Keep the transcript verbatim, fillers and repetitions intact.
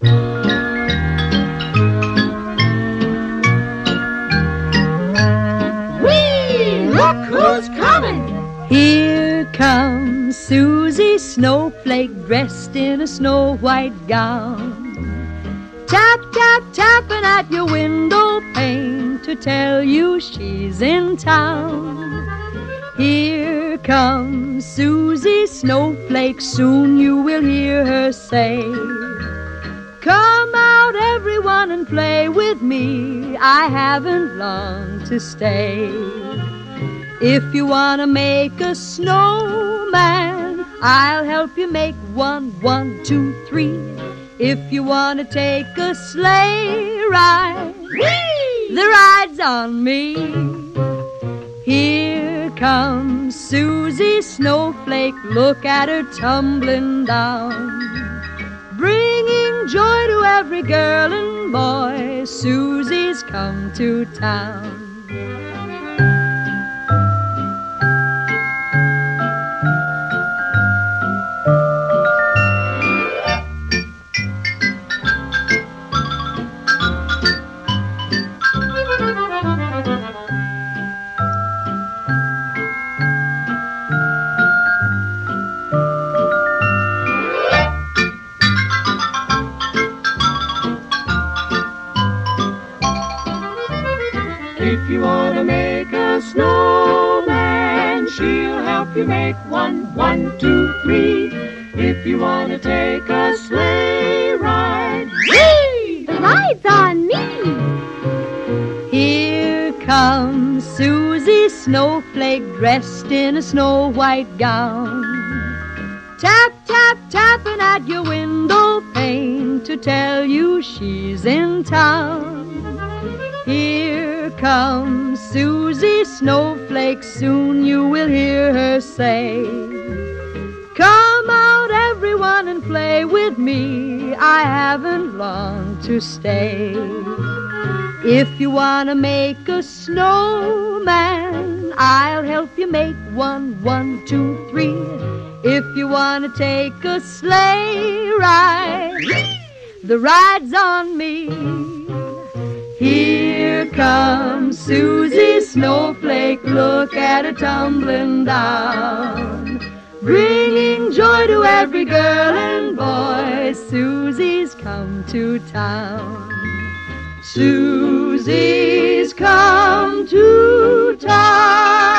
Whee! Look who's coming! Here comes Susie Snowflake, dressed in a snow-white gown. Tap, tap, tapping at your window pane to tell you she's in town. Here comes Susie Snowflake, soon you will hear her say, "Come out everyone and play with me, I haven't long to stay." If you want to make a snowman, I'll help you make one, one, two, three. If you want to take a sleigh ride, whee! The ride's on me. Here comes Susie Snowflake, look at her tumbling down. Bringing joy to every girl and boy, Susie's come to town. If you want to make a snowman, she'll help you make one, one, two, three. If you want to take a sleigh ride, whee! The ride's on me. Here comes Susie Snowflake, dressed in a snow-white gown. Tap, tap, tapping at your window pane to tell you she's in town. Here comes Susie Snowflake, soon you will hear her say, "Come out everyone and play with me, I haven't long to stay." If you want to make a snowman, I'll help you make one, one, two, three. If you want to take a sleigh ride, the ride's on me. Here comes Susie Snowflake, look at her tumbling down. Bringing joy to every girl and boy, Susie's come to town. Susie's come to town.